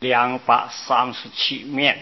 237面，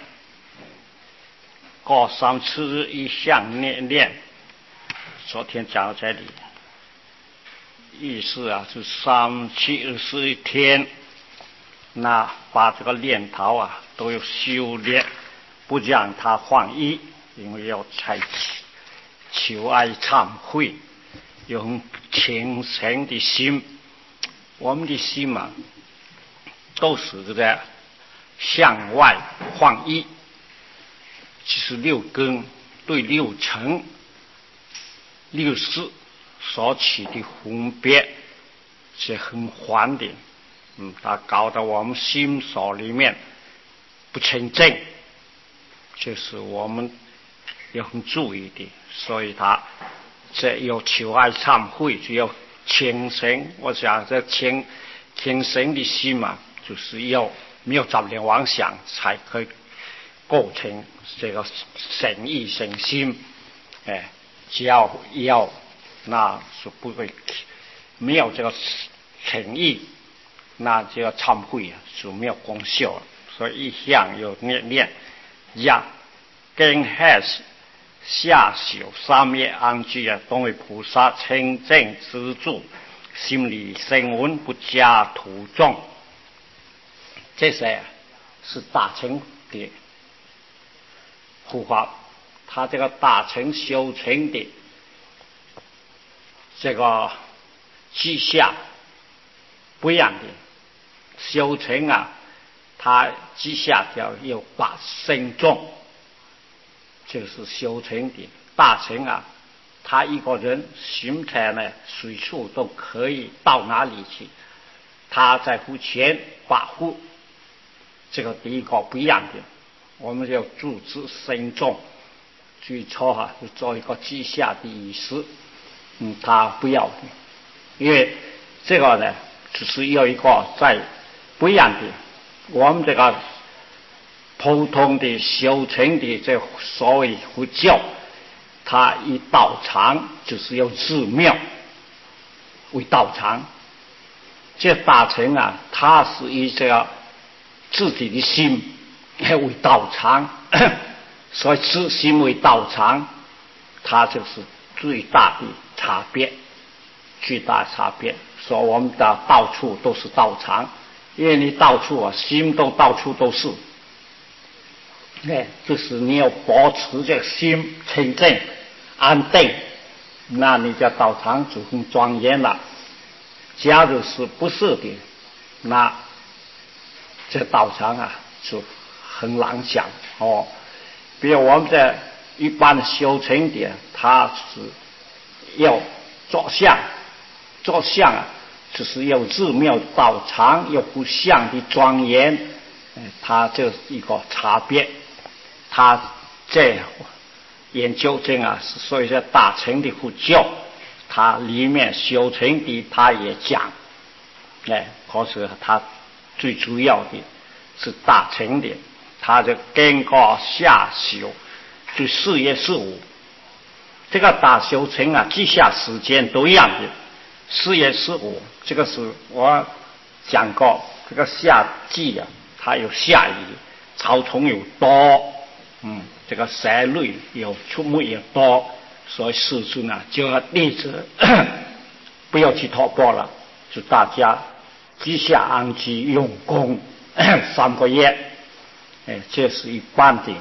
过3次一项念念。昨天讲到这里，意思是371天，那把这个念头都有修炼，不让它放逸，因为要采求爱忏悔，用虔诚的心。我们的心都是这个向外放逸，其实6根对6尘6识所起的分别是很缓的，它搞得我们心所里面不清净，就是我们要很注意的。所以他这要求爱忏悔，就要虔诚。我想这虔诚的心就是要没有杂念妄想，才可以构成这个诚意诚心。只要那是不会没有这个诚意，那这个忏悔就没有功效了。所以一向要念让根还是下修3灭安居当为菩萨清净之助，心里声闻不加徒众。这些是大乘的护法，他这个大乘修成的这个迹象不一样的。修成他迹象有8圣众，就是修成的大乘他一个人心态随处都可以到哪里去，他在乎前把护，这个第一个不一样的。我们要注知圣众，最初就做一个记下的意思，他不要的，因为这个只是有一个在不一样的。我们这个普通的修成的这所谓佛教，它以道场就是有寺庙为道场，这大乘它是以这个自己的心为道场，所以自心为道场，它就是最大的差别，巨大差别。所以我们的到处都是道场，因为你到处心都到处都是，就是你要保持这个心清净安定，那你的道场就很庄严了。假如是不是的，那这道场就很难想比如我们在一般修成的，他是要做相就是有寺庙道场，有不相的庄严，它就是一个差别。他这研究这所以说大乘的佛教，它里面修成的他也讲，可是他最主要的是大乘的，他就根高下修，就4业4无。这个大修成记下时间都一样的，4业4无。这个是我讲过，这个夏季它有下雨，草丛有多，这个山类有树木也多，所以世尊就要弟子不要去托钵了，就大家积下安居用功3个月，这是一般的，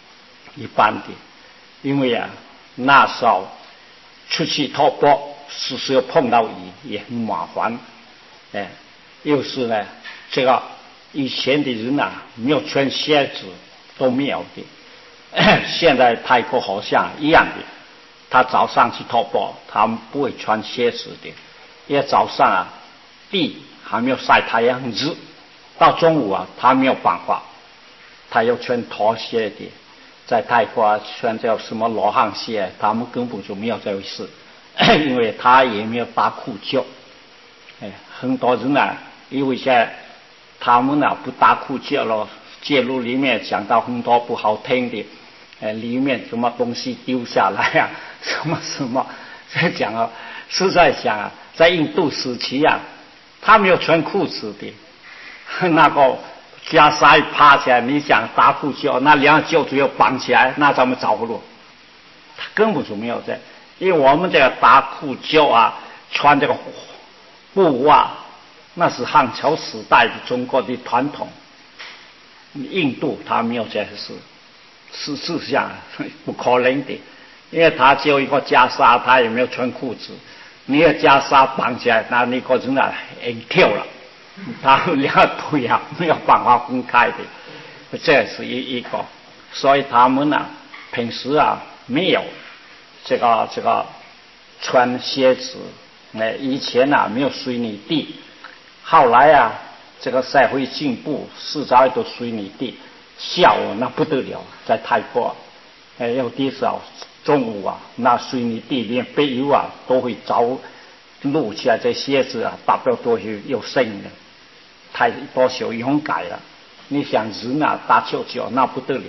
因为那时候出去托钵，时时碰到雨也很麻烦，又是这个以前的人没有穿鞋子都没有的。现在泰国好像一样的，他早上去托钵，他们不会穿鞋子的，因为早上地还没有晒太阳很热，到中午他没有办法，他要穿拖鞋的。在泰国穿叫什么罗汉鞋，他们根本就没有这回事，因为他也没有打裤脚。很多人因为现在他们不打裤脚了，街路里面讲到很多不好听的，里面什么东西丢下来什么在讲是在讲在印度时期他没有穿裤子的，那个袈裟一爬起来，你想打裤脚，那两个脚只有绑起来，那咱们找不落。他根本就没有这，因为我们这个打裤脚啊，穿这个布袜，那是汉朝时代的中国的传统。印度他没有这事，事实上不可能的，因为他只有一个袈裟，他也没有穿裤子。你的袈裟绑起来，那你个人啊硬跳了，他两个腿啊没有办法分开的，这是一个。所以他们啊平时啊没有这个穿鞋子，以前啊没有水泥地，后来啊这个社会进步，四周都水泥地，下午那不得了，在泰国，有的时候中午啊，那水泥地连北油啊都会着露起来，这鞋子啊大不了多有声的，太多少勇敢了。你想人啊打球脚那不得了。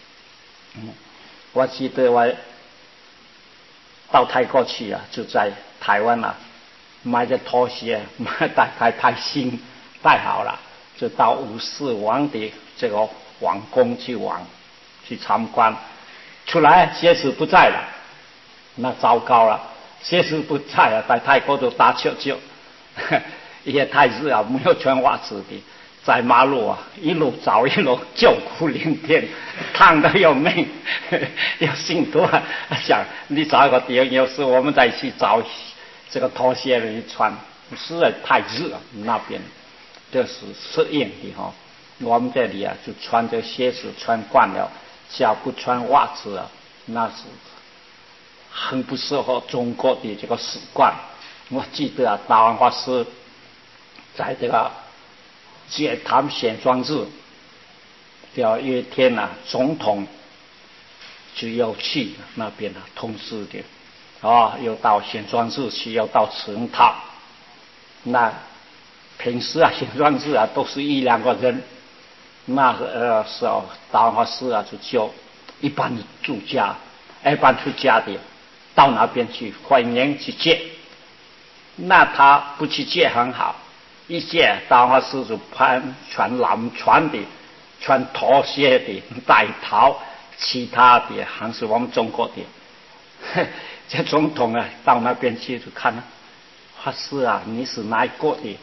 我记得我到泰国去啊，就在台湾啊买的拖鞋，买大概太新太好了，就到五四王的这个皇宫去参观，出来鞋子不在了，那糟糕了，鞋子不在了，在泰国都打球脚，也太热啊，没有穿袜子的，在马路啊一路找一路叫苦连天，烫得要命，要心多啊，想你找一个地方，有时我们再去找这个拖鞋人穿，实在太热了，那边这是适应的哈。我们这里啊就穿这鞋子穿惯了，下不穿袜子啊，那是很不适合中国的这个习惯。我记得啊，大王法师在这个解坛显庄日，有一天啊，总统就要去那边啊，通知的又到显庄日去，要到慈恩塔。那平时啊，显庄日啊，都是一两个人。那时候大王法师啊，就叫一般出家的到那边去欢迎去接。那他不去接很好，一接大王法师就穿蓝穿的，穿拖鞋的，带头，其他的还是我们中国的。这总统啊，到那边去就看了，法师啊，你是哪一国的？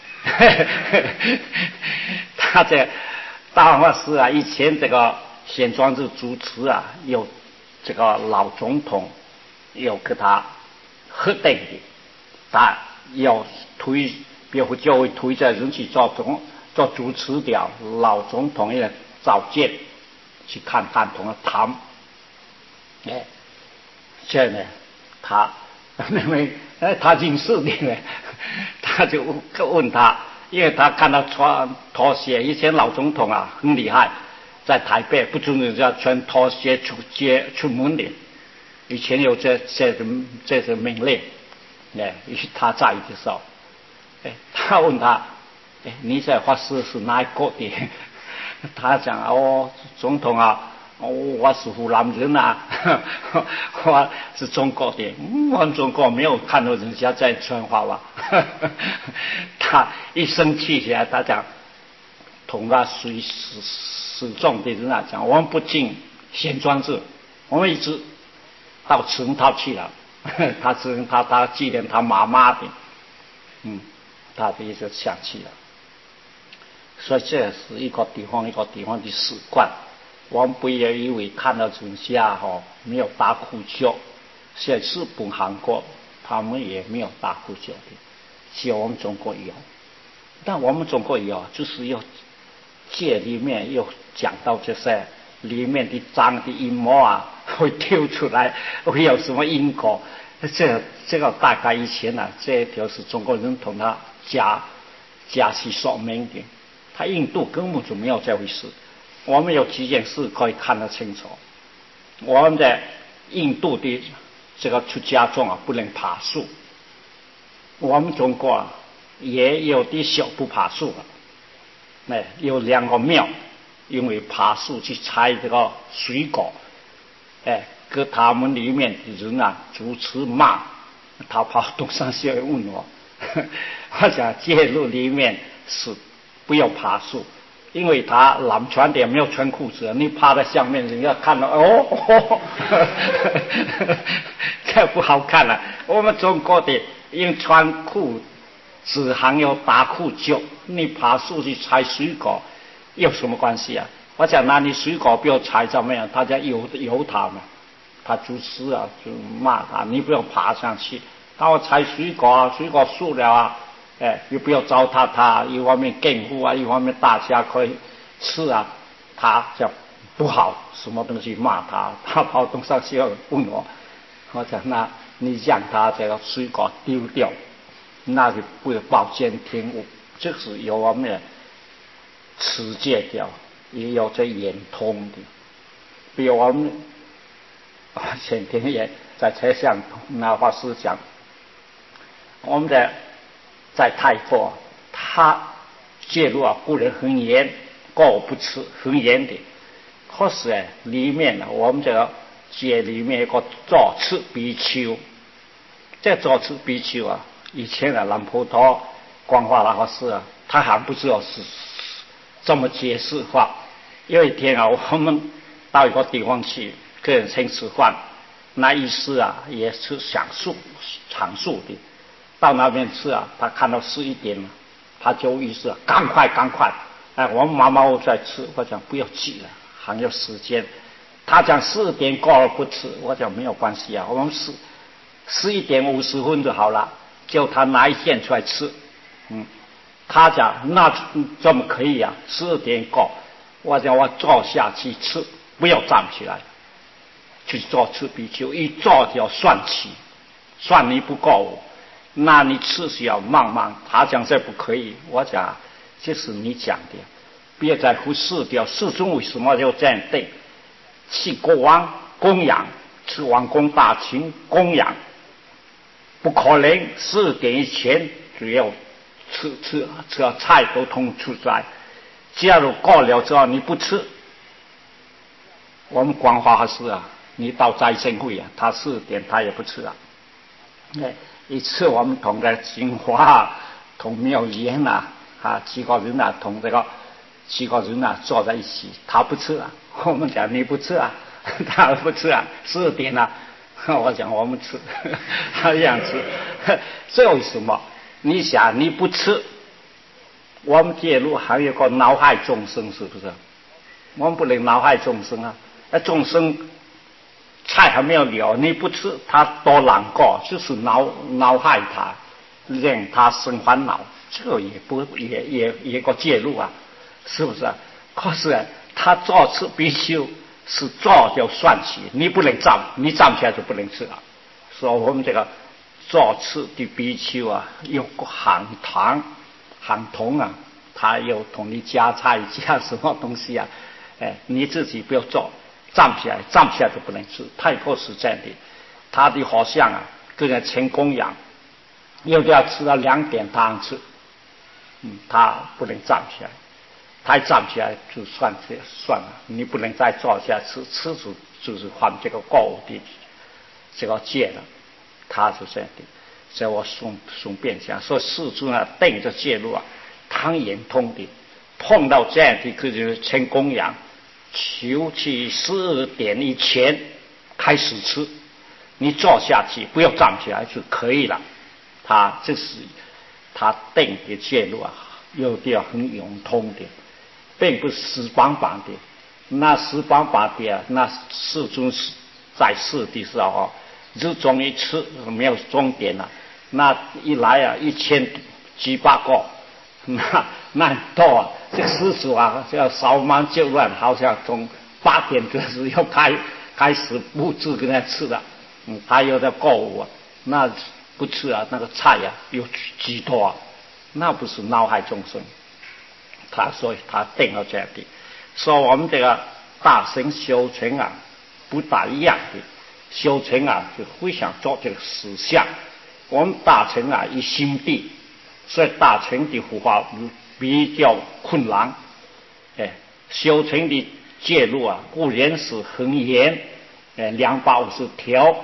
他这大王法师啊，以前这个显庄日主持啊，有这个老总统有给他核定的，他要推，别后就会推着人去做主持的，老总统也召见去看看同他谈。这呢，他因为他认识的呢，他就问他，因为他看他穿拖鞋，以前老总统啊很厉害，在台北不准人家穿拖鞋出门的，以前有这命令，他在的时候，他问他，你这法师是哪一国的？他讲总统啊。我是湖南人啊，我是中国的，我们中国没有看到人家在穿花吧。他一生气起来，他讲同他始终的人啊讲，我们不进显庄日，我们一直到慈恩塔去了。他纪念他妈妈的，他的一直想去了。所以这是一个地方的习惯。我们不要以为看到人家没有打裤脚，像日本、韩国他们也没有打裤脚的，只有我们中国有。但我们中国有，就是要戒里面又讲到这些里面的脏的阴谋啊，会丢出来，会有什么因果？这个大概以前啊，这条是中国人同他加其说明的，他印度根本就没有这回事。我们有几件事可以看得清楚。我们在印度的这个出家众啊，不能爬树。我们中国啊，也有的小不爬树了。有两个庙，因为爬树去采这个水果，给他们里面的人啊主持骂，他跑东山去问我，我想介入里面是不要爬树。 因为他蓝穿的没有穿裤子，你趴在下面，人家看到哦，这不好看了。我们中国的因穿裤子还有大裤脚，你爬树去采水果有什么关系啊？我讲那你水果不要采怎么样？他家由他嘛，他就是啊，就骂他，你不要爬上去。他我采水果啊，水果树了啊。又不要糟蹋它，一方面更护啊，一方面大家可以吃啊，他讲不好，什么东西骂他，他跑东上去要问我，我讲那你让他这个水果丢掉，那就不保健天物，这是有我们持戒掉，也有这眼通的，比如我们前天也在车上那法师讲，我们的。在泰国，他戒律啊，固然很严，过不吃很严的。可是里面呢，我们这个戒里面有个坐持比丘，这坐持比丘啊，以前的南普陀光化那法师啊，他还不知道是这么解释法。有一天啊，我们到一个地方去跟人请吃饭，那意思啊，也是享受的。到那边吃啊，他看到11点了，他就意思赶快，我们妈妈我在吃，我讲不要急了，还有时间。他讲4点过了不吃，我讲没有关系啊，我们11点50分就好了，叫他拿一件出来吃。他讲那怎么可以啊？12点过，我讲我坐下去吃，不要站起来，去坐吃比丘，一坐就要算起，算你不够我。那你吃是要慢慢，他讲这不可以，我讲这是你讲的，别再忽视掉。世尊为什么要这样定？是国王供养，是王公大臣供养，不可能4点以前只要吃菜都通出来。假如过了之后你不吃，我们光华法师啊，你到斋生会啊，他4点他也不吃啊。一次我们同在金华同妙言几个人同这个几个人坐在一起，他不吃啊，我们讲你不吃啊，他不吃啊，4点了，我讲我们吃，他这样吃，这为什么？你想你不吃，我们戒律还有个恼害众生，是不是？我们不能恼害众生啊，众生。菜还没有了，你不吃，他多难过，就是恼害他，让他生烦恼，这个也个介入啊，是不是啊？可是他坐吃必修，是坐就算起，你不能站，你站起来就不能吃了。所以我们这个坐吃的比丘啊，有个含糖啊，他有同你加菜加什么东西啊？你自己不要做。站起来就不能吃。泰国是这样的，他的和尚啊，跟人请供养，有的要吃到2点他还吃，他不能站起来，他一站起来就算了，你不能再坐下吃就是犯这个过午的这个戒了，他是这样的。所以我顺便讲，说世尊啊，定着戒律啊，汤眼通的，碰到这样的就是请供养。求其4点以前开始吃，你坐下去不要站起来就可以了。这是他定的戒律啊，有的很永通的，并不是死板板的。那死板板的啊，那世尊在世的时候日中一吃没有终点了，那一来啊1000几百个。那多啊！这施主啊，要扫忙就乱，好像从8点就是要开始布置跟他吃了。他又在购物啊，那不吃啊，那个菜啊有几多啊，那不是恼害众生。所以他定了这样的。说我们这个大乘修成啊，不大一样的修成啊，就非常做这个实相。我们大乘啊，以心地。所以大乘的护法比较困难，修成的戒律啊，固然是很严，250条，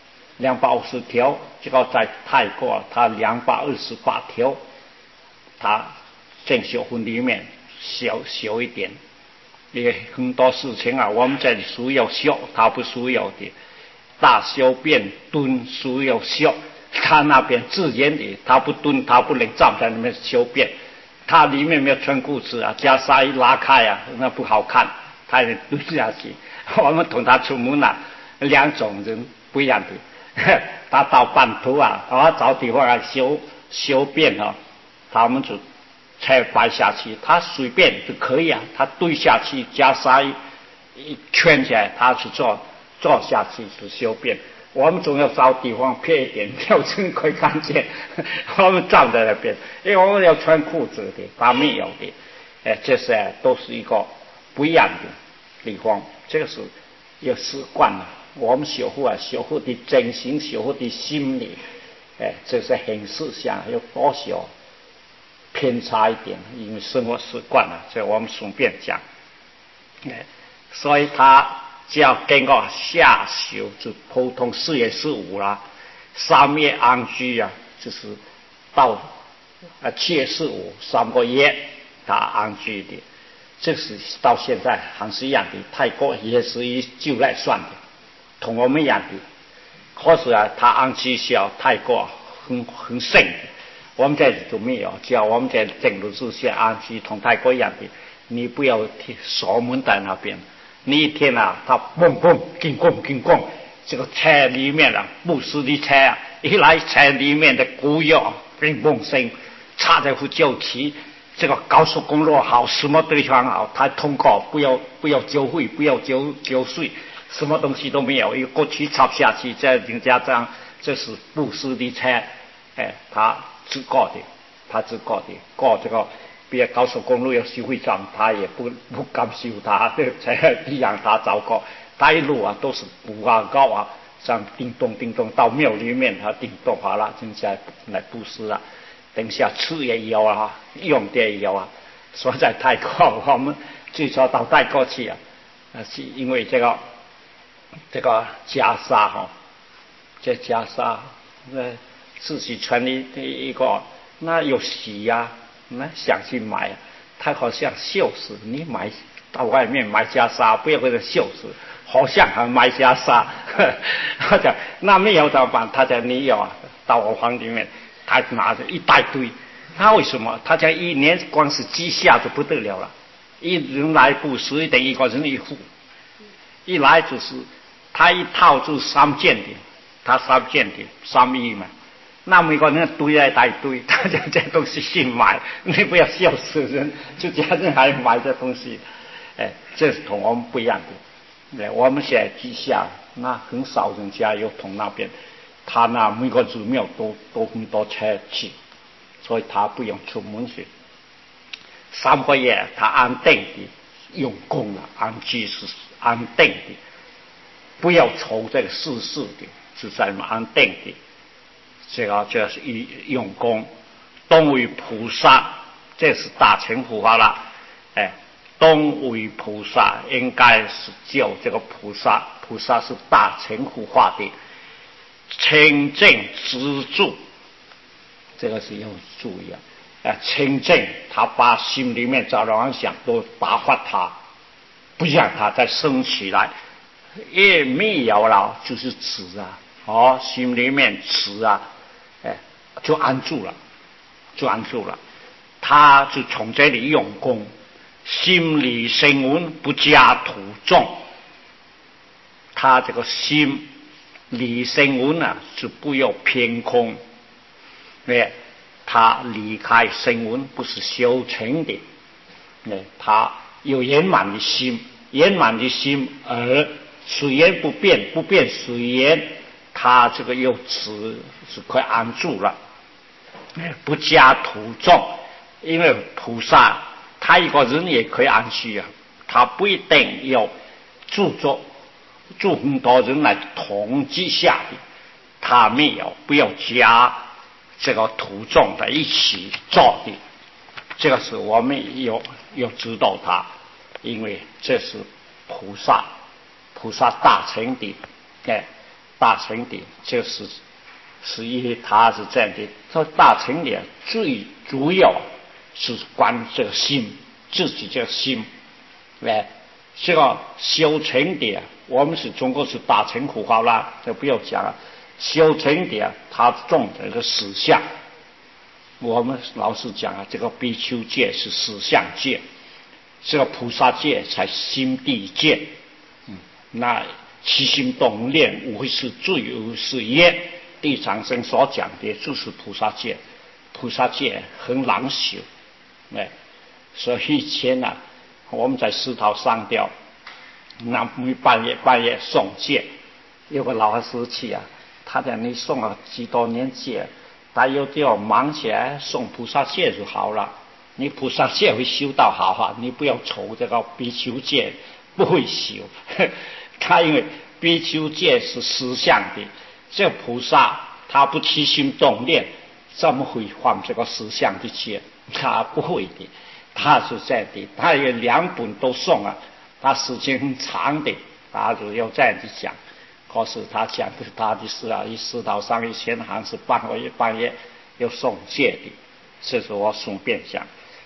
这个在泰国他228条，他正修分里面小一点。也很多事情啊，我们这里需要修，他不需要的。大小便蹲需要修，他那边自然的，他不蹲，他不能站在那边小便。他里面没有穿裤子啊，袈裟一拉开啊，那不好看，他也蹲下去。我们同他出门啊，两种人不一样的。他到半途啊，找地方来修便啊，他们就才摆下去，他随便就可以啊，他蹲下去，袈裟一圈起来，他去坐下去是修便。我们总要找地方撇一点，没有人可以看见。我们站在那边，因为我们要穿裤子的，他没有的。这是都是一个不一样的地方。这个是有习惯了。我们修复的真心，修复的心理，这是很思想有多少偏差一点，因为生活习惯了，所以我们顺便讲。所以他只要经过下修，就普通4月15啦，3月安居啊，就是到7月15 3个月他安居的，这是到现在还是一样的。泰国也是以旧来算的，同我们一样的。可是啊，他安居小泰国很盛的，我们这里就没有。只要我们在正路之下安居，同泰国一样的，你不要锁门在那边。你一天啊，他蹦蹦进贡，这个车里面啊，布施的车啊，一来车里面的古药砰砰声，差在乎救急。这个高速公路好，什么地方好，他通过不要交费，不要交税，什么东西都没有，一过去插下去，这人家这样，这是布施的车，他自过的，过这个。别高速公路要收费站，他也不敢收他，才让他糟糕。他一路啊都是补啊高啊，像叮咚到庙里面，他叮咚好了，现在来布施了。等下吃也有啊，用的也有啊。所以在泰国，我们最初到泰国去啊，是因为这个袈裟哈，这袈裟自己穿的一个，那有洗呀。那想去买，他好像秀死你买到外面买袈裟，不要为了秀死，好像还买袈裟。他讲那没有怎么办？他讲你有啊，到我房里面，他拿着一大堆。他为什么？他讲一年光是积下就不得了了，一人来布施等于一个人一户，一来就是他一套就是3件的，他3件的3亿嘛。那每个人堆来一堆，大家这东西去买，你不要笑死人，就家人还买这东西，这是同我们不一样的。我们现在地下那很少人家有同那边，他那每个寺庙都很多车去，所以他不用出门去。3个月他安定的用功了，安居是安定的，不要愁这个世事的，是在那安定的。这个就是用功，东为菩萨，这是大乘佛法了。东为菩萨应该是叫这个菩萨，菩萨是大乘佛法的清净之助，这个是要注意啊。清净，他把心里面找妄想都打发他，不让他再生起来，也没有了，就是止啊，心里面止啊。就安住了，他就从这里用功，心理声闻不加徒众，他这个心理声闻啊是不要偏空，他离开声闻不是修成的，他有圆满的心，而随缘不变，不变随缘，他这个又止是快安住了。不加徒众，因为菩萨他一个人也可以安居啊，他不一定要住很多人来统计下的，他没有，不要加这个徒众在一起做的，这个是我们要知道他，因为这是菩萨大乘的，大乘的，这是因为他是这样的。说大乘里最主要是观这个心， 自己的心，这个修成的，我们是中国是大乘佛法啦，就不要讲了。修成的他重这个实相，我们老是讲啊，这个比丘戒是实相戒，这个菩萨戒才心地戒。那起心动念无非是罪无是业，地藏僧所讲的就是菩萨戒。菩萨戒很难修，所以以前啊，我们在石头上吊，那半夜诵戒，有个老师去啊，他讲你诵了几多年戒，他有要忙起来诵菩萨戒就好了。你菩萨戒会修到好啊，你不要愁这个比丘戒不会修。他因为比丘戒是实相的，这菩萨他不起心动念，怎么会犯这个实相的戒？他不会的，他是这样的。他有2本都诵啊，他时间很长的，他就要这样子讲。可是他讲的他的事啊，一石头上以前好像是半夜要诵戒的，这是我顺便讲。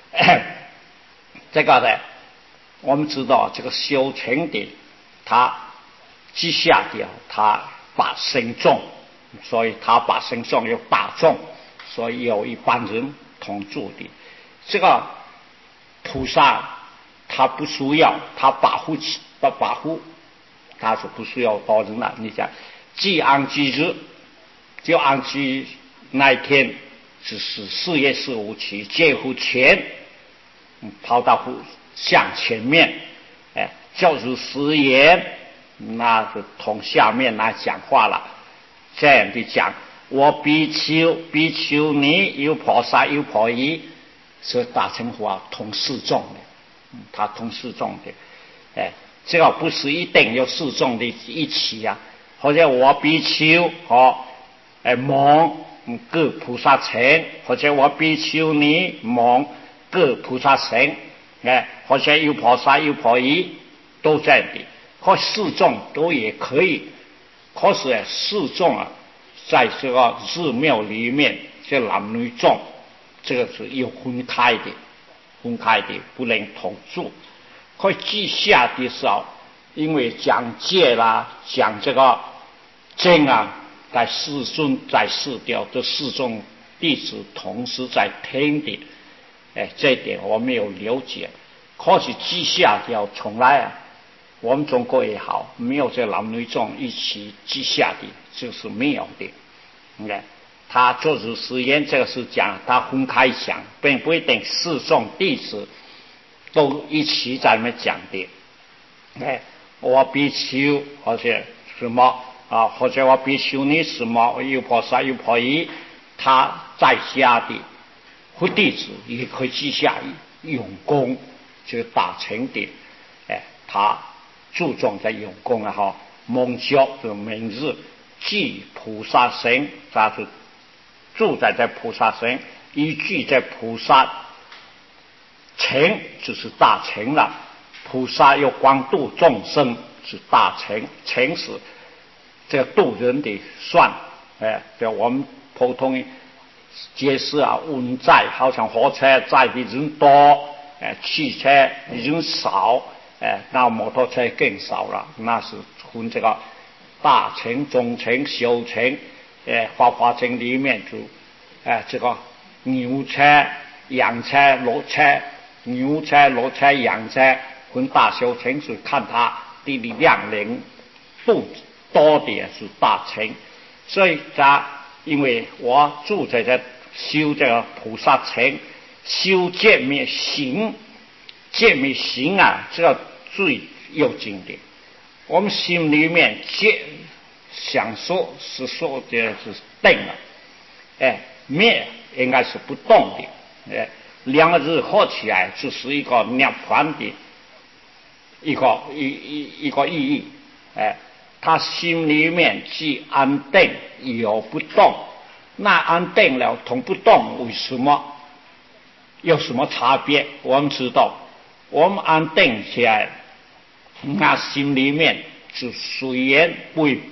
这个呢，我们知道这个修成的，他记下的他把身重，所以他把身重有大众，所以有一般人同住的。这个菩萨他不需要，他保护，他是不需要多人了。你讲既安居日，就安居那一天，只是4月15日介乎前，跑到向前面，就是誓言，那就同下面来讲话了。这样的讲，我比丘尼有菩萨有婆夷，是大乘佛同示众的，他同示众的，这个不是一定要示众的一起啊，或者我比丘和蒙各菩萨乘，或者我比丘尼蒙各菩萨乘，或者有菩萨有婆夷，都在的，或示众都也可以。可是示众啊，在这个寺庙里面，这男女众，这个是有分开的，不能同住。可以记下的时候，因为讲戒啦，讲这个经啊，在世尊在世调的世众弟子同时在听的，这一点我没有了解。可是记下条从来啊，我们中国也好，没有这男女众一起记下的，就是没有的。他做主实验这个是讲，他分开讲，并不一定世众弟子都一起在那讲的。我比丘或者什么啊，或者我比丘尼什么有菩萨有婆夷，他在家的佛弟子也可以记下用功，这个大乘的，他注重在用功啊，蒙教的明日记菩萨身，他是住在菩萨身，依据在菩萨乘，就是大乘了。菩萨要光度众生是大乘，乘是这个度人的算，就我们普通街市啊，运载好像火车载的人多，汽车人少，那摩托车更少了，那是分这个大乘、中乘、小乘，华乘里面就，这个牛车、羊车、骡车，牛车、骡车、羊车。分大小乘是看它的量能度多的是大乘，所以因为我住在这修这个菩萨乘，修戒灭行，戒灭行啊，这个最要紧的。我们心里面想说是说的是定了，灭应该是不动的，2个字合起来就是一个涅槃的一个意义，他心里面既安定又不动，那安定了同不动为什么有什么差别？我们知道，我们安定起来，那心里面就虽然不会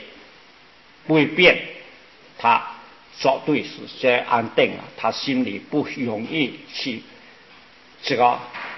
变，他绝对是这安定了，他心里不容易去这个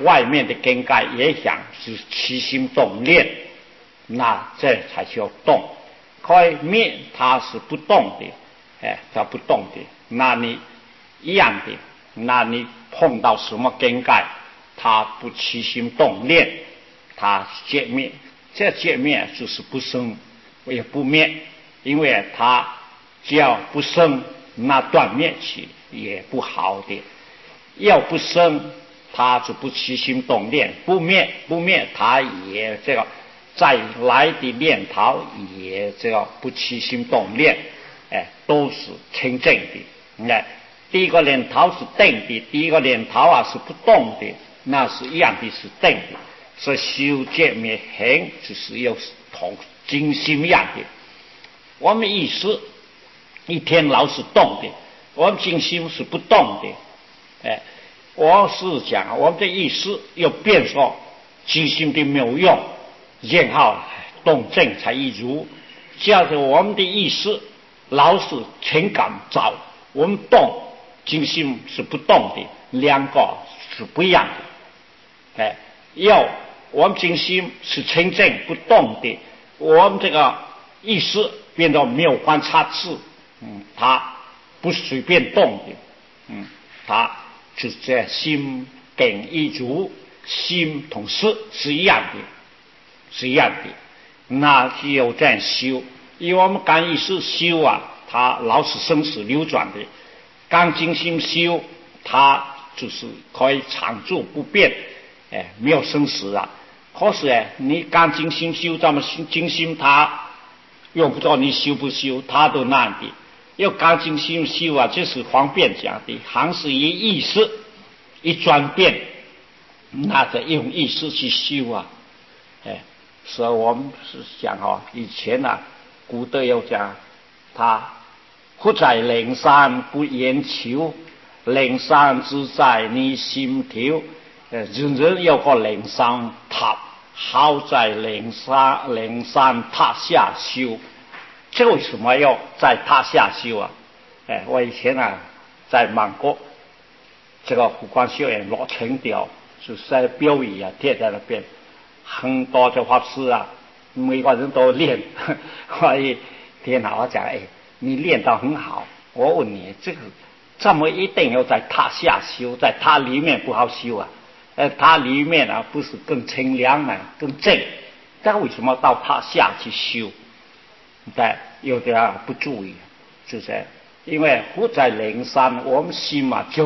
外面的根盖也想是起心动念，那这才叫动。可以灭它是不动的，它不动的。那你一样的，那你碰到什么根盖，它不起心动念，它灭灭，这灭灭就是不生也不灭，因为它只要不生，那断灭起也不好的。要不生，它就不起心动念；不灭，它也这个再来的念头也这个不起心动念，都是清净的。第一个念头是定的，第一个念头是不动的，那是一样的，是定的。所以修戒灭行就是要同精心一样的。我们意识一天老是动的，我们精心是不动的。我是讲我们的意识要变说精心的没有用，然后动静才一如。叫做我们的意识老是情感早，我们动精心是不动的，两个是不一样的。要我们精心是清净不动的，我们这个意识变得没有观察智，它不随便动的，它就是这心定一如，心同识是一样的，是一样的。那只有这样修，因为我们刚意识修它老是生死流转的。刚精心修，它就是可以常住不变，没有生死啊。可是你刚精心修，这么精心，它用不着你修不修，它都那样的。要刚精心修这是方便讲的，行是一意识一转变，那得用意识去修所以我们是讲以前古德有讲，他不在灵山不言求，灵山只在你心头。人人有个灵山塔，好在灵山塔下修。这为什么要在塔下修我以前在曼谷这个湖光学院落成雕，就是在标语贴在那边，很多的法师每个人都练。所以天我讲你练到很好，我问你这么一定要在塔下修，在塔里面不好修塔里面不是更清凉更正，但为什么到塔下去修？但有的不注意，就是因为不在灵山，我们心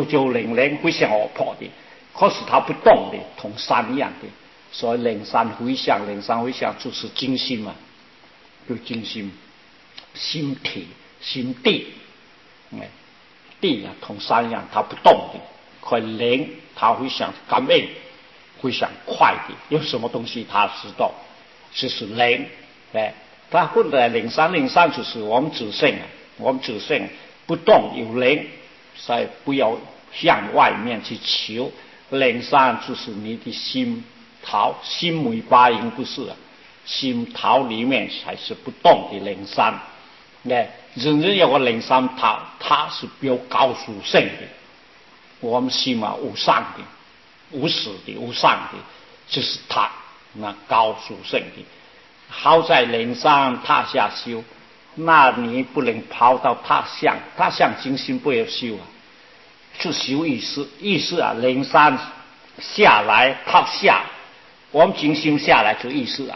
9900会向我跑的，可是它不动的，同山一样的。所以灵山回向就是精心就精心心体心地，地同山一样，它不动的，可以灵，它会想感应，会想快的，有什么东西它知道，就是灵。它混在灵山就是我们自性不动有灵，所以不要向外面去求。灵山就是你的心桃，心眉八音不是心桃里面才是不动的灵山。人人有个灵山桃，它是标高属性的。我们心无上的、无始的、无上的，就是它那高属性的。好在灵山塔下修，那你不能跑到塔相精心不要修是修意识灵山下来塔下，我们精心下来就意识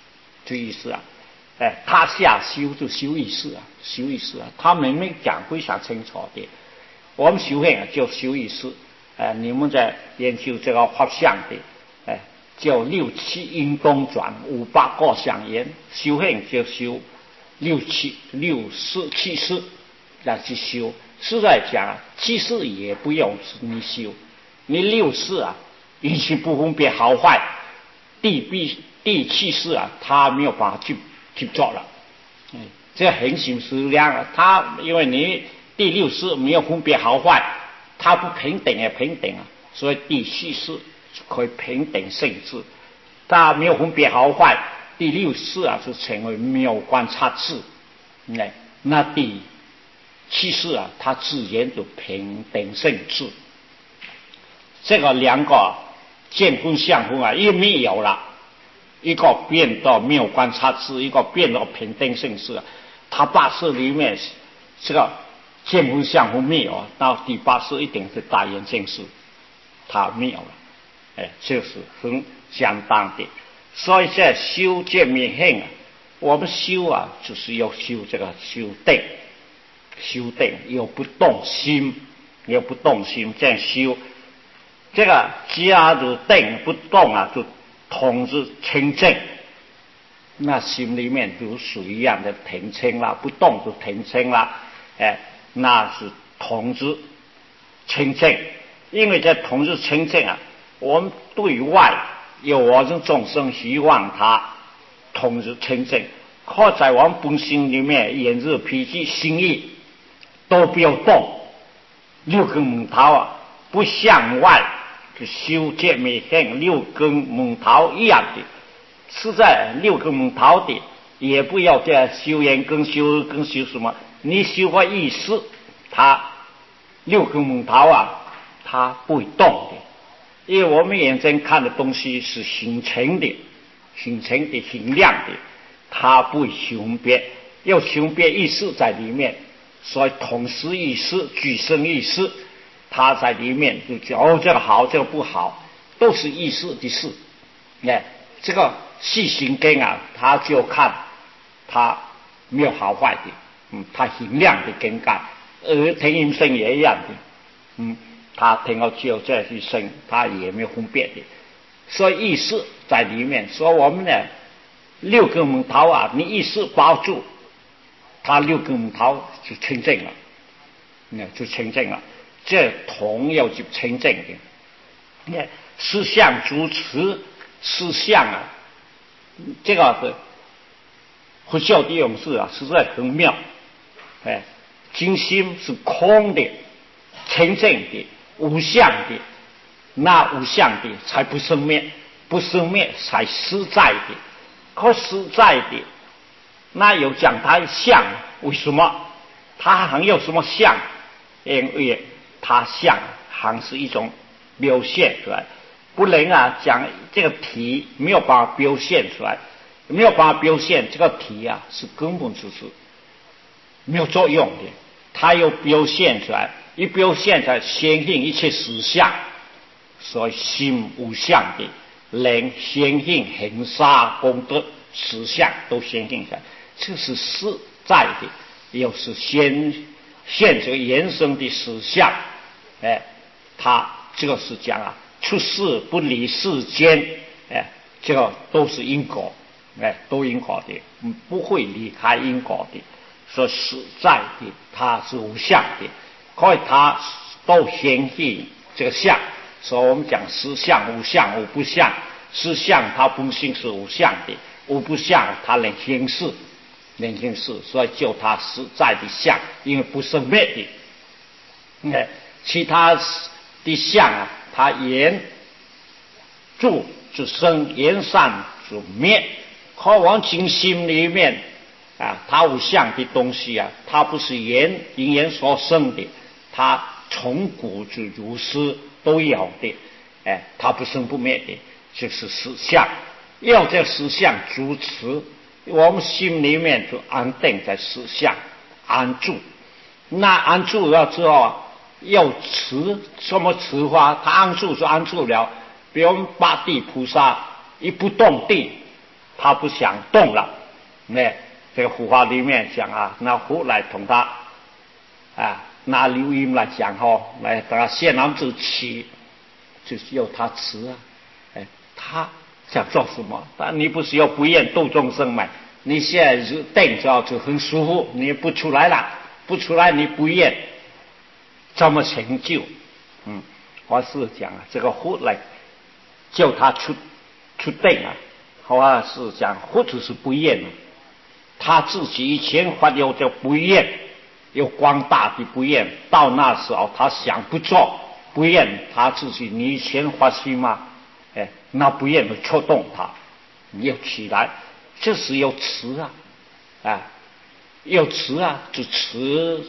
塔下修就修意识他明明讲非常清楚的。我们修行就修意识你们在研究这个法相的叫6、7因东转5、8个相言，修行就修6、4、7世来去修。实在讲7世也不用你修，你6世已经不分别好坏，第7世他没有办法去做了。这很形式量他因为你第6世没有分别好坏，他不平等所以第7世可以平等性质，他没有分别好坏。第6世就成为没有观察智，那第7世他自然就平等性质。这个2个见分相分啊，也没有了，一个变到没有观察智，一个变到平等性智。他八识里面这个见分相分没有，到第八识一定是大圆镜智，他没有了，这是很相当的。所以在修见灭性啊，我们修啊，就是要修这个修定，修定又不动心，又不动心，这样修。这个加入定不动啊，就统治清净，那心里面如水一样的平清了，不动就平清了，那是统治清净。因为在统治清净啊，我们对外有我们众生希望他统治清净，或在我们本心里面言日脾气心意都不要动，六根门头啊不向外去修见灭性，六根门头一样的，是在六根门头的，也不要在修眼根修什么，你修个意识，它六根门头啊它不会动的，因为我们眼睛看的东西是形成的形亮的，它不会雄别，要雄别意识在里面，所以同时意识具生意识，它在里面就讲这个好这个不好，都是意识的事。这个细心根啊，他就看它没有好坏的，它形亮的根干，听音声也一样的，他听到只有这一声，他也没有分别的，所以意识在里面。所以我们呢，六根门头啊，你意识包住，他六根门头就清净了，就清净了。这同样就清净的。思想主持思想啊，这个是佛教的用字啊，实在很妙。精心是空的、清净的、无相的，那无相的才不生灭，不生灭才实在的。可实在的，那有讲它相，为什么？它还有什么相？因为它相还是一种表现出来，不能啊讲这个体没有办法表现出来，没有办法表现这个体啊，是根本就是没有作用的。它又表现出来，一表现出来显现一切实相，所以心无相的能显现恒沙功德实相都显现出来，这是实在的，又是现这个延伸的实相。他这个是讲啊，出世不离世间，这个都是因果，都因果的，不会离开因果的。说实在的，它是无相的，所以它都显现这个相。所以我们讲实相、无相、无不相。实相它本性是无相的，无不相它能显示，所以就它实在的相，因为不生灭的。其他的相啊，它言住就生，言散就灭。可往精心里面啊，它无相的东西啊，它不是因缘所生的，它从古就如是都有的，它不生不灭的，就是实相。要在实相主持，我们心里面就安定在实相，安住。那安住了之后，要持什么持法？他安住就安住了。比如我们八地菩萨一不动地，他不想动了。这个佛法里面讲啊，拿佛来同他拿流音来讲来给他现男子起，就是要他持啊。他想做什么？但你不是要不愿度众生嘛？你现在是定着就很舒服，你不出来了，不出来你不愿怎么成就？我是讲啊，这个佛来叫他出定啊，我是讲佛只是不愿他自己以前发有这不愿，有广大的不愿，到那时候他想不做不愿，他自己你以前发心吗？那不愿就触动他，你要起来，这是要持要持就持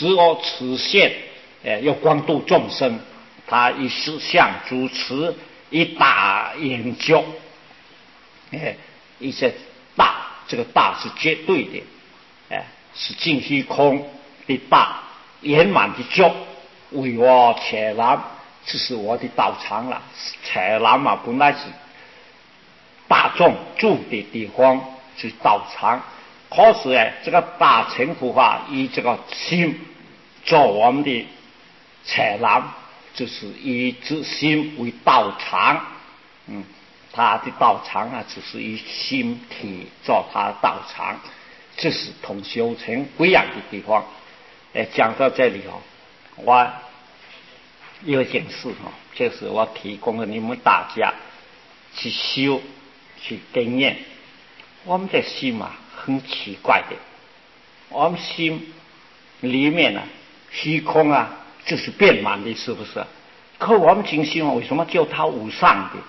现，要光度众生，他以实相主持， 以大研究，一些大，这个大是绝对的，是尽虚空的大，圆满的觉，为我采南，这是我的道场了。采南嘛，本来是大众住的地方，是道场。可是这个大乘佛法以这个心做我们的采南，就是以自心为道场。他的道场啊，只是以心体做他的道场，这是同修成不一样的地方。讲到这里我有一件事就是我提供了你们大家去修去经验。我们的心啊，很奇怪的，我们心里面虚空啊，就是变满的，是不是？可我们精心为什么叫它无上的？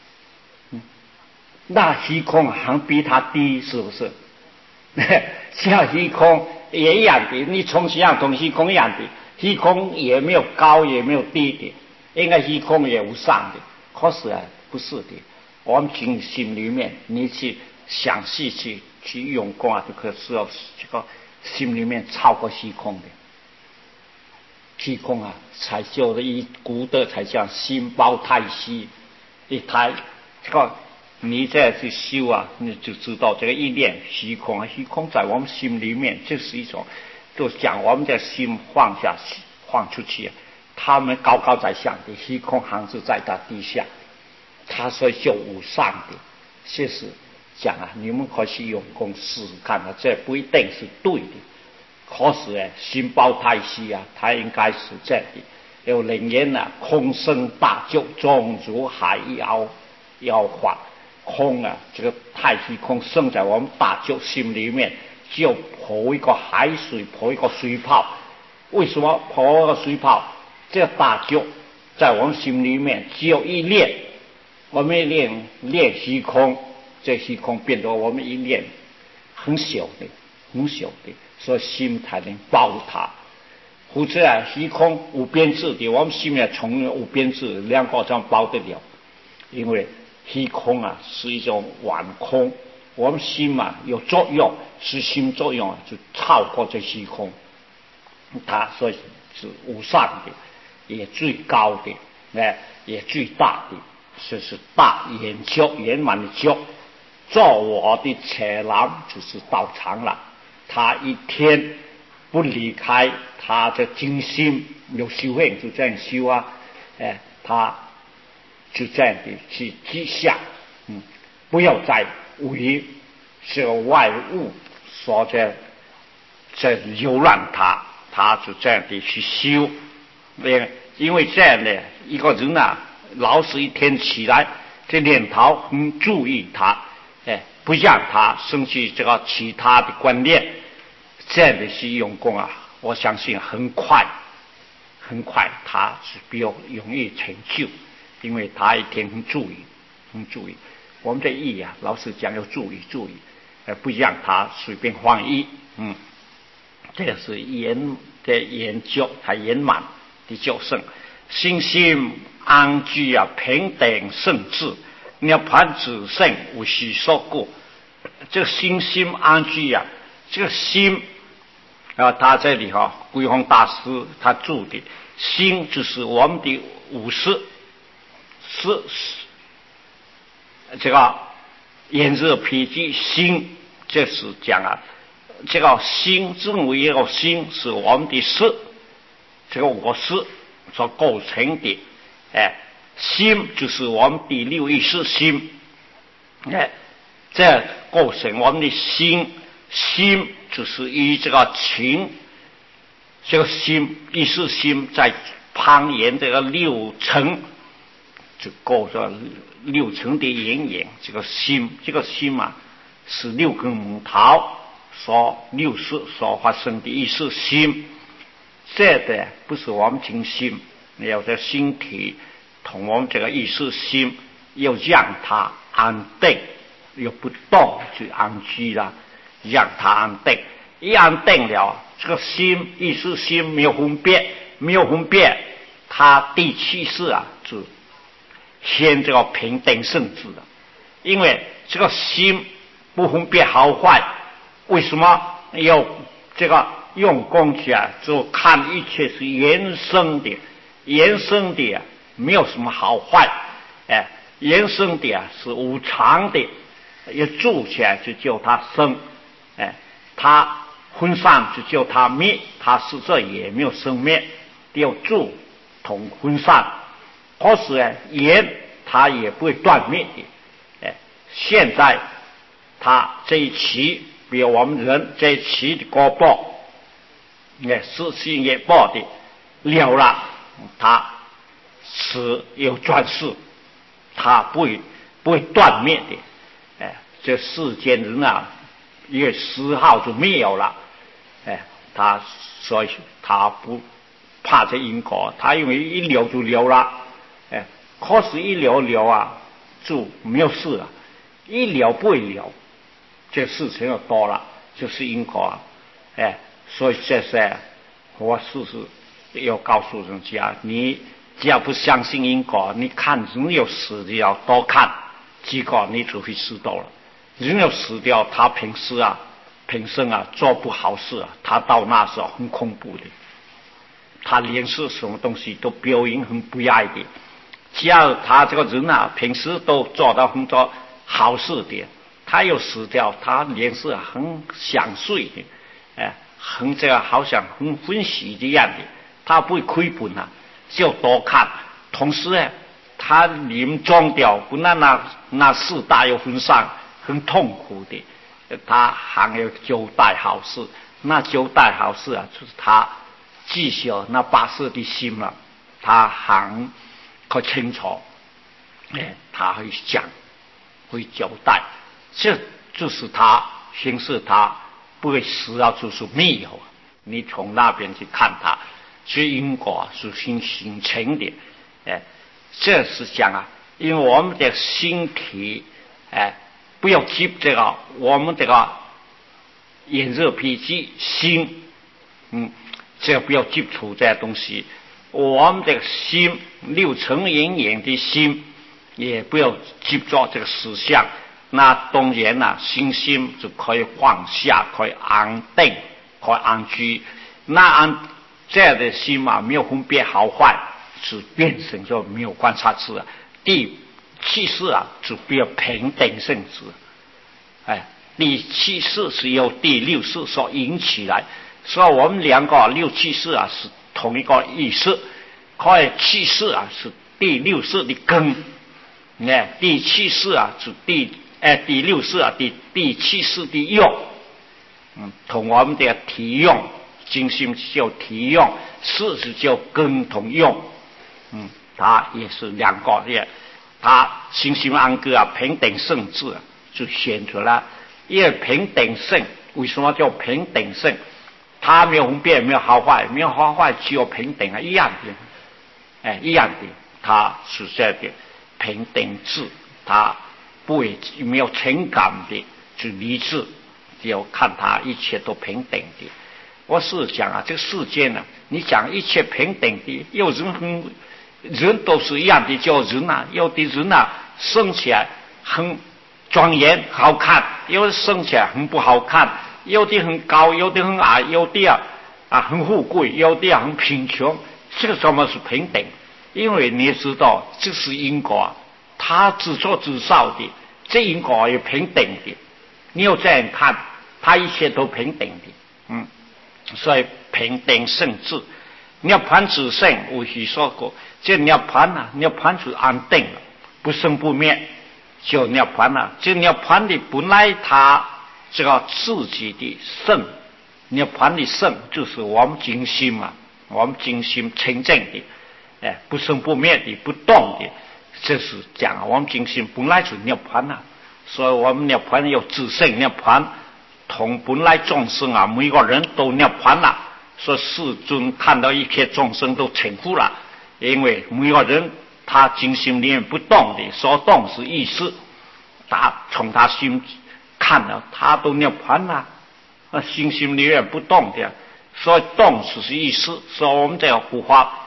那虚空还比它低，是不是？像虚空也一样的，你从虚空一样的，虚空也没有高也没有低的，应该虚空也无上的。可是不是的，我们心里面你去详细去用功就可是要这个心里面超过虚空的。虚空才叫的以古德才叫心包太虚，一台这个你再去修你就知道这个一念虚空虚空在我们心里面就是一种，就讲我们的心放下放出去，他们高高在上的虚空还是在他底下，他所以就无上的。其实讲你们可以用功试试看这不一定是对的。可是心包太虚它应该是这样的。有灵言空生大就种如海摇晃。空这个太虚空生在我们大就心里面，就泼一个海水，泼一个水泡。为什么泼一个水泡？这个大就在我们心里面只有一念，我们练虚空，这虚空变得我们一念很小的，所以心才能包它。或者虚空无边智的，我们心里面从无边智两个这样包得了。因为虚空是一种완空，我们心有作用，是心作用就超过这虚空，它所以是无上的，也最高的，也最大的，是大圆觉圆满的觉。做我的采南就是道场了。他一天不离开他的精心，有修行就这样修他就这样的去记下，不要再为这个外物所在游乱他就这样的去修。因为这样的一个人老是一天起来这念头很注意他，不让他生起这个其他的观念，这样的去用功我相信很快他是比较容易成就。因为他一天很注意，我们的意老实讲要注意，不让他随便放逸。这个是研究才圆满的觉胜。心心安居平等圣智，涅槃自性无须说过。这个心心安居这个心他这里归宏大师他注的心就是我们的五识。是这个炎热脾气心，这是讲这个心之为一个心是我们的识，这个我识所构成的。心就是我们的六意识心，这构成我们的心就是以这个情，这个心意识心在攀岩这个六层。就构着六层的阴影，这个心是六根母桃六识所发生的意识心。这个不是我们精心，要在心体同我们这个意识心，要让它安定，又不动去安居了，让它安定。一安定了，这个心意识心没有分别，它第七识就现这个平等圣智的，因为这个心不分别好坏，为什么要这个用功起来？就看一切是原生的，原生的没有什么好坏，原生的是无常的，一住起来就叫它生，它分散就叫它灭，它实质也没有生灭，要住同分散，可是缘它也不会断灭的。现在它这一期，比如我们人这一期的果报，世性业报的了了，它是有转世，它不会断灭的。这世间人啊，一个丝毫就没有了。所以他不怕这因果，他因为一留就留了。可是一留啊，就没有事了。一留不会留，这事情又多了，就是因果啊。所以这是我要告诉人家，你只要不相信因果，你看人有死的要多看，结果你就会知道了。人要死掉，他平生啊做不好事啊，他到那时候很恐怖的，他连是什么东西都表演很不爱的。只要他这个人啊，平时都做到很多好事的，他又死掉，他连是很想睡的，很这个好像很欢喜的样的，他不会亏本啊，就多看。同时他临终掉，不那四大又分散，很痛苦的。他还有交代好事，那交代好事啊，就是他记下那八事的心了，他还可清楚，他会讲，会交代，这就是他形式，他不会死啊，就是没有。你从那边去看他，所以因果是形成的，这是讲啊，因为我们的心体，不要记这个我们这个炎热脾气心，这个不要记住这些东西。我们的心六尘隐隐的心，也不要记住这个思想。那当然了，心就可以放下，可以安定，可以安居。那这样的心嘛，没有分别好坏，是变成就没有观察智。第七世啊，就比较平等性质。第七世是由第六世所引起来，所以我们两个六七世啊是同一个意思。可以七世啊是第六世的根，第七世啊是第六世啊第七世的用，同我们的体用，精心叫体用，世是叫根同用，它也是两个的。他心性安格啊，平等圣智啊，就显出来。因为平等圣，为什么叫平等圣？他没有分别，没有好坏，没有好坏，只有平等啊，一样的，一样的。他是这的平等智，他不会没有情感的，就理智，只有看他一切都平等的。我是讲啊，这个世间呢，你讲一切平等的，有人都是一样的，叫人啊，有的人啊生起来很庄严好看，有的生起来很不好看，有的很高，有的很矮，有的很富贵，有的很贫穷。这个什么是平等？因为你知道这是因果，他自作自受的，这因果也平等的。你要这样看，他一切都平等的，所以平等圣智。涅槃自性，我许说过，这涅槃啊，涅槃就安定了，不生不灭，就涅槃了。这涅槃的本来他这个自己的圣，涅槃的圣就是我们精心嘛，我们精心清净的，不生不灭的，不动的，这是讲我们精心本来就涅槃了。所以我们涅槃有自性涅槃，同本来众生啊，每个人都涅槃了。说世尊看到一切众生都成佛了，因为每个人他精心里面不动的，所动是意识，他从他心看了，他都涅槃了，心里面不动的，所以动是意识。所以我们这个护法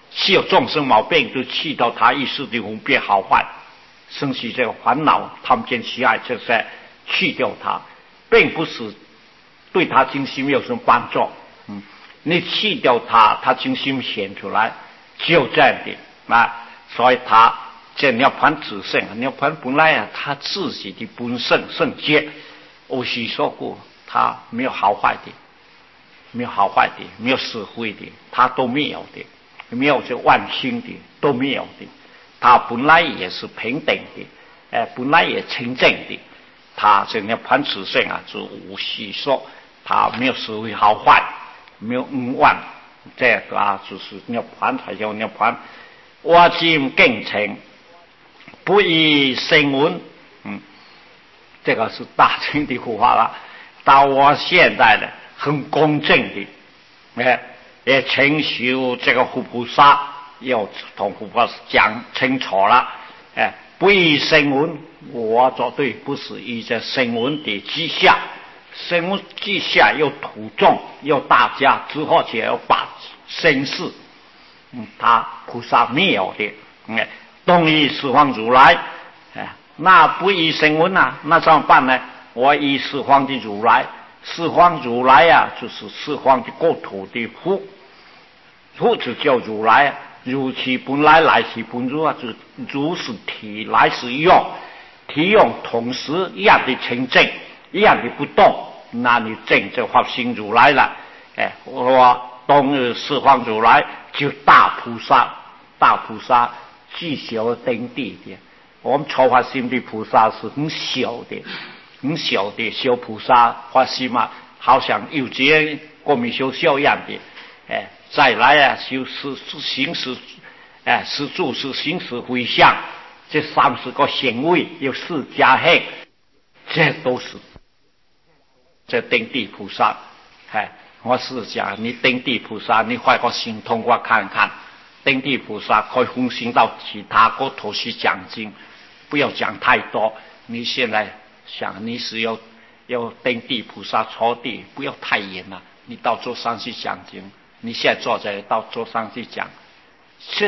是有众生毛病，就气到他一时的分别好坏，生起这个烦恼、贪见喜爱，这些去掉它，并不是对他精心有什么帮助。你去掉它，他精心显出来，就这样的啊。所以他这涅槃自性，涅槃本来啊，他自己的本性圣洁，我许说过，他没有好坏的，没有好坏的，没有是非的，他都没有的，没有这万心的，都没有的。他本来也是平等的，本来也清净的。他这涅槃自性啊，就无需说，他没有是非好坏，没有万，这个啊就是涅槃，才叫涅槃。我今更成，不以声闻，这个是大乘的佛法了。到我现在呢，很公正的，也成就这个护菩萨，要同护菩萨讲清楚了，不以声闻，我绝对不是以这声闻的之下，声闻之下有土众，有大家之后就要把声势，他菩萨没有的，东依十方如来，那不依声闻啊，那怎么办呢？我依十方的如来，十方如来啊，就是十方的国土的父，父就叫如来啊。如其本来，来其本如啊，就如是体，来是用，体用同时一样的清净，一样的不动，那你证这法性如来了。我东十方如来就大菩萨，大菩萨具小登地的。我们超发心的菩萨是很小的，很小的小菩萨发心嘛，好像有节过米修修一样的。再来啊，就是行识，是住是行识回向，这30个显位有4加黑，这都是这登地菩萨。我是讲你登地菩萨，你换个心通过看看，登地菩萨可以分行到其他国土去讲经，不要讲太多。你现在想你是要登地菩萨坐地，不要太远了，你到桌上去讲经。你现在坐在到桌上去讲，